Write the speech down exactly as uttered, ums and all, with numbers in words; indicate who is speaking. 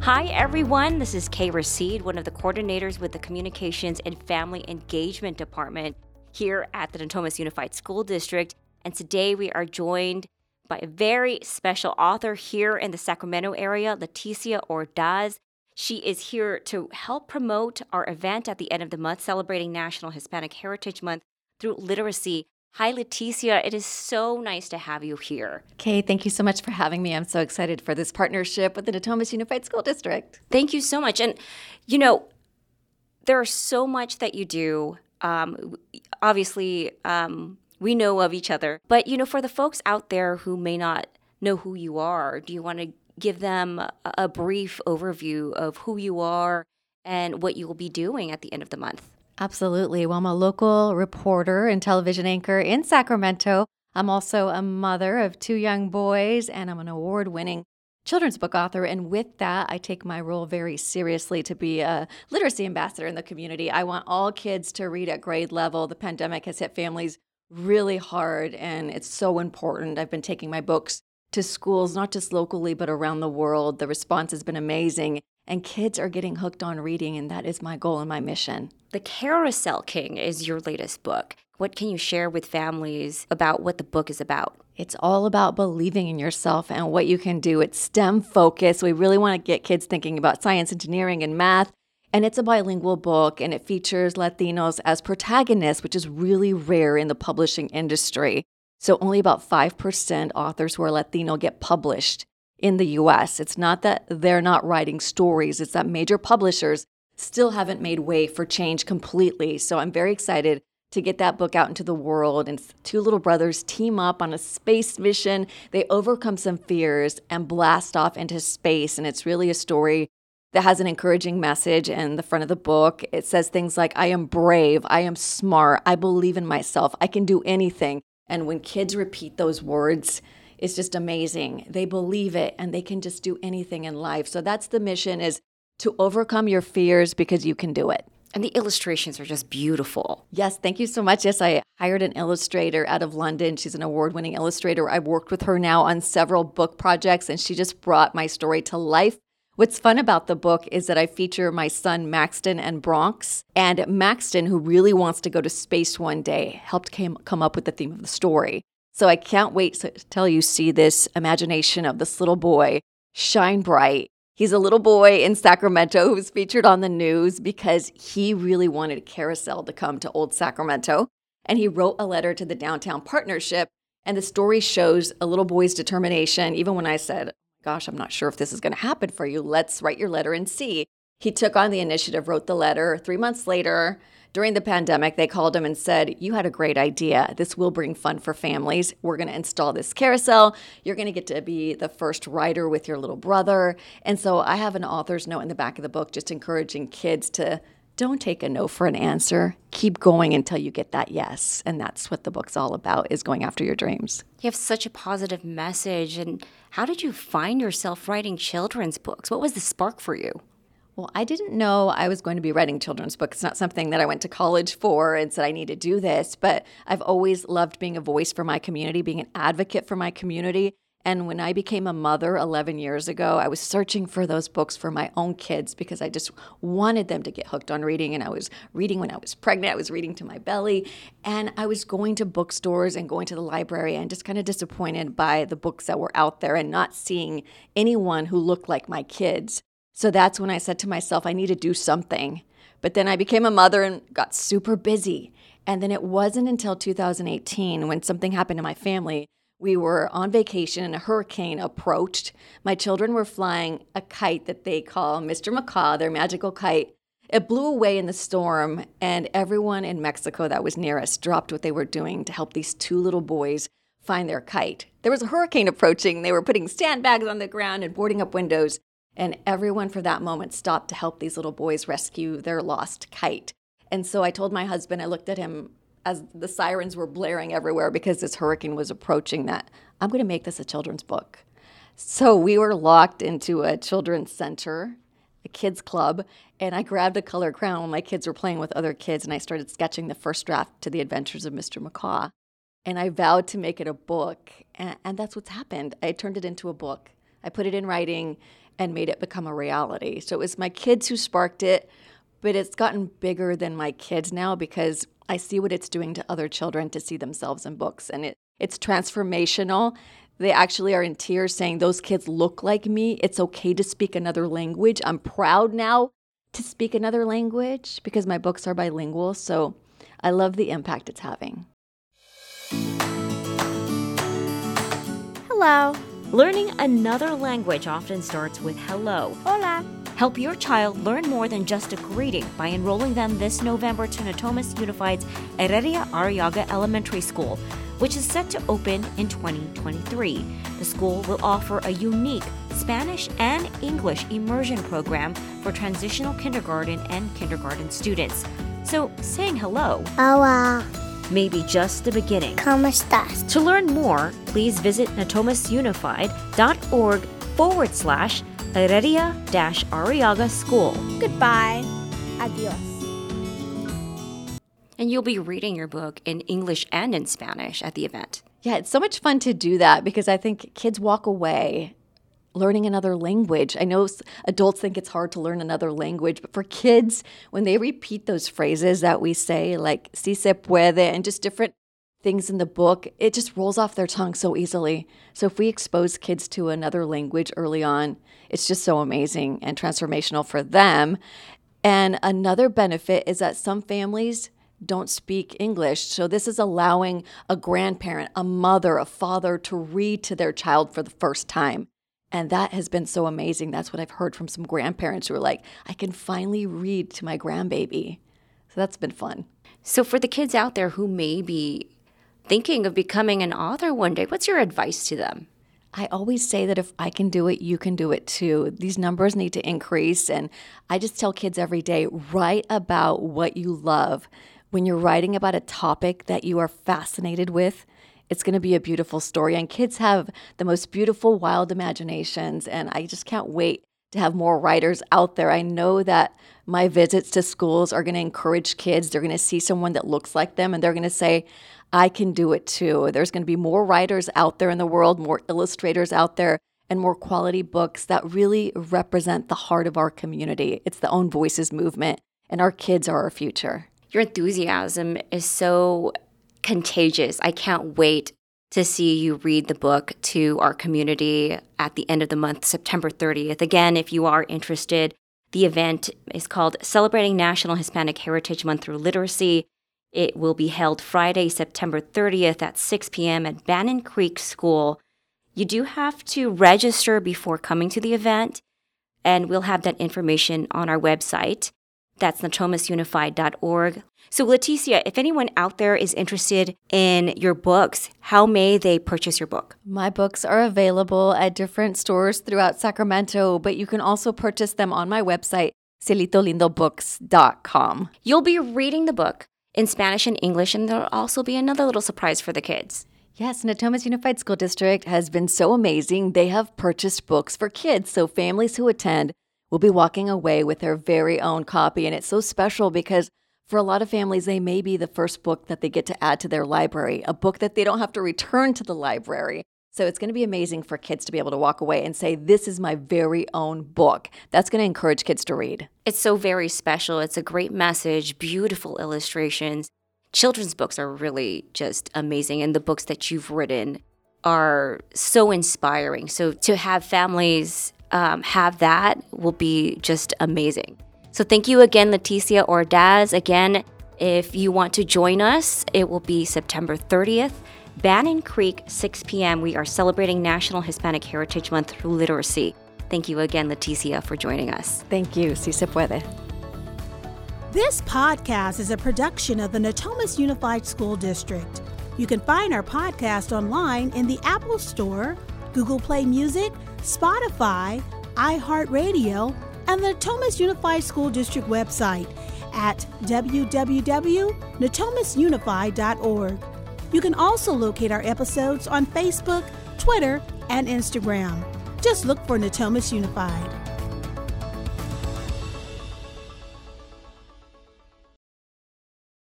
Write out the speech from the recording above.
Speaker 1: Hi, everyone. This is Kay Racine, one of the coordinators with the Communications and Family Engagement Department here at the Natomas Unified School District. And today we are joined by a very special author here in the Sacramento area, Leticia Ordaz. She is here to help promote our event at the end of the month, celebrating National Hispanic Heritage Month through literacy. Hi, Leticia. It is so nice to have you here.
Speaker 2: Kay, thank you so much for having me. I'm so excited for this partnership with the Natomas Unified School District.
Speaker 1: Thank you so much. And, you know, there's so much that you do. Um, obviously, um, we know of each other. But, you know, for the folks out there who may not know who you are, do you want to give them a, a brief overview of who you are and what you will be doing at the end of the month?
Speaker 2: Absolutely. Well, I'm a local reporter and television anchor in Sacramento. I'm also a mother of two young boys, and I'm an award-winning children's book author. And with that, I take my role very seriously to be a literacy ambassador in the community. I want all kids to read at grade level. The pandemic has hit families really hard, and it's so important. I've been taking my books to schools, not just locally, but around the world. The response has been amazing. And kids are getting hooked on reading, and that is my goal and my mission.
Speaker 1: The Carousel King is your latest book. What can you share with families about what the book is about?
Speaker 2: It's all about believing in yourself and what you can do. It's STEM focused. We really want to get kids thinking about science, engineering, and math. And it's a bilingual book, and it features Latinos as protagonists, which is really rare in the publishing industry. So only about five percent authors who are Latino get published in the U S. It's not that they're not writing stories. It's that major publishers still haven't made way for change completely. So I'm very excited to get that book out into the world. And two little brothers team up on a space mission. They overcome some fears and blast off into space. And it's really a story that has an encouraging message in the front of the book. It says things like, I am brave, I am smart, I believe in myself, I can do anything. And when kids repeat those words, it's just amazing. They believe it, and they can just do anything in life. So that's the mission, is to overcome your fears because you can do it.
Speaker 1: And the illustrations are just beautiful.
Speaker 2: Yes, thank you so much. Yes, I hired an illustrator out of London. She's an award-winning illustrator. I've worked with her now on several book projects, and she just brought my story to life. What's fun about the book is that I feature my son, Maxton, and Bronx. And Maxton, who really wants to go to space one day, helped came, come up with the theme of the story. So I can't wait till you see this imagination of this little boy shine bright. He's a little boy in Sacramento who's featured on the news because he really wanted a carousel to come to Old Sacramento. And he wrote a letter to the Downtown Partnership. And the story shows a little boy's determination. Even when I said, gosh, I'm not sure if this is going to happen for you. Let's write your letter and see. He took on the initiative, wrote the letter. Three months later, during the pandemic, they called him and said, you had a great idea. This will bring fun for families. We're going to install this carousel. You're going to get to be the first writer with your little brother. And so I have an author's note in the back of the book just encouraging kids to don't take a no for an answer. Keep going until you get that yes. And that's what the book's all about, is going after your dreams.
Speaker 1: You have such a positive message. And how did you find yourself writing children's books? What was the spark for you?
Speaker 2: Well, I didn't know I was going to be writing children's books. It's not something that I went to college for and said I need to do this, but I've always loved being a voice for my community, being an advocate for my community. And when I became a mother eleven years ago, I was searching for those books for my own kids because I just wanted them to get hooked on reading. And I was reading when I was pregnant. I was reading to my belly. And I was going to bookstores and going to the library and just kind of disappointed by the books that were out there and not seeing anyone who looked like my kids. So that's when I said to myself, I need to do something. But then I became a mother and got super busy. And then it wasn't until two thousand eighteen when something happened to my family. We were on vacation and a hurricane approached. My children were flying a kite that they call Mister Macaw, their magical kite. It blew away in the storm, and everyone in Mexico that was near us dropped what they were doing to help these two little boys find their kite. There was a hurricane approaching. They were putting sandbags on the ground and boarding up windows. And everyone for that moment stopped to help these little boys rescue their lost kite. And so I told my husband, I looked at him as the sirens were blaring everywhere because this hurricane was approaching, that I'm going to make this a children's book. So we were locked into a children's center, a kids club, and I grabbed a color crayon when my kids were playing with other kids, and I started sketching the first draft to The Adventures of Mister Macaw. And I vowed to make it a book, and, and that's what's happened. I turned it into a book. I put it in writing, and made it become a reality. So it was my kids who sparked it, but it's gotten bigger than my kids now because I see what it's doing to other children to see themselves in books. And it, it's transformational. They actually are in tears saying, those kids look like me. It's okay to speak another language. I'm proud now to speak another language because my books are bilingual. So I love the impact it's having.
Speaker 3: Hello.
Speaker 1: Learning another language often starts with hello.
Speaker 3: Hola.
Speaker 1: Help your child learn more than just a greeting by enrolling them this November to Natomas Unified's Heredia Arriaga Elementary School, which is set to open in twenty twenty-three. The school will offer a unique Spanish and English immersion program for transitional kindergarten and kindergarten students. So saying hello
Speaker 3: Hola.
Speaker 1: may be just the beginning.
Speaker 3: ¿Cómo estás?
Speaker 1: To learn more, please visit natomasunified.org forward slash Heredia dash Arriaga School.
Speaker 3: Goodbye. Adios.
Speaker 1: And you'll be reading your book in English and in Spanish at the event.
Speaker 2: Yeah, it's so much fun to do that because I think kids walk away learning another language. I know adults think it's hard to learn another language, but for kids, when they repeat those phrases that we say, like si se puede, and just different things in the book, it just rolls off their tongue so easily. So if we expose kids to another language early on, it's just so amazing and transformational for them. And another benefit is that some families don't speak English. So this is allowing a grandparent, a mother, a father to read to their child for the first time. And that has been so amazing. That's what I've heard from some grandparents who are like, I can finally read to my grandbaby. So that's been fun.
Speaker 1: So for the kids out there who may be thinking of becoming an author one day, what's your advice to them?
Speaker 2: I always say that if I can do it, you can do it too. These numbers need to increase. And I just tell kids every day, write about what you love. When you're writing about a topic that you are fascinated with, it's going to be a beautiful story. And kids have the most beautiful, wild imaginations. And I just can't wait to have more writers out there. I know that my visits to schools are going to encourage kids. They're going to see someone that looks like them, and they're going to say, I can do it too. There's going to be more writers out there in the world, more illustrators out there, and more quality books that really represent the heart of our community. It's the Own Voices movement, and our kids are our future.
Speaker 1: Your enthusiasm is so contagious. I can't wait to see you read the book to our community at the end of the month, September thirtieth. Again, if you are interested, the event is called Celebrating National Hispanic Heritage Month Through Literacy. It will be held Friday, September thirtieth at six p.m. at Bannon Creek School. You do have to register before coming to the event, and we'll have that information on our website. That's natomas unified dot org. So, Leticia, if anyone out there is interested in your books, how may they purchase your book?
Speaker 2: My books are available at different stores throughout Sacramento, but you can also purchase them on my website, cielito lindo books dot com.
Speaker 1: You'll be reading the book in Spanish and English, and there'll also be another little surprise for the kids.
Speaker 2: Yes, Natomas Unified School District has been so amazing. They have purchased books for kids, so families who attend will be walking away with their very own copy. And it's so special because for a lot of families, they may be the first book that they get to add to their library, a book that they don't have to return to the library. So it's going to be amazing for kids to be able to walk away and say, this is my very own book. That's going to encourage kids to read.
Speaker 1: It's so very special. It's a great message, beautiful illustrations. Children's books are really just amazing, and the books that you've written are so inspiring. So to have families um, have that will be just amazing. So thank you again, Leticia Ordaz. Again, if you want to join us, it will be September thirtieth, Bannon Creek, six p.m. We are celebrating National Hispanic Heritage Month through literacy. Thank you again, Leticia, for joining us.
Speaker 2: Thank you. Si se puede.
Speaker 4: This podcast is a production of the Natomas Unified School District. You can find our podcast online in the Apple Store, Google Play Music, Spotify, iHeartRadio, and the Natomas Unified School District website at w w w dot natomas unified dot org. You can also locate our episodes on Facebook, Twitter, and Instagram. Just look for Natomas Unified.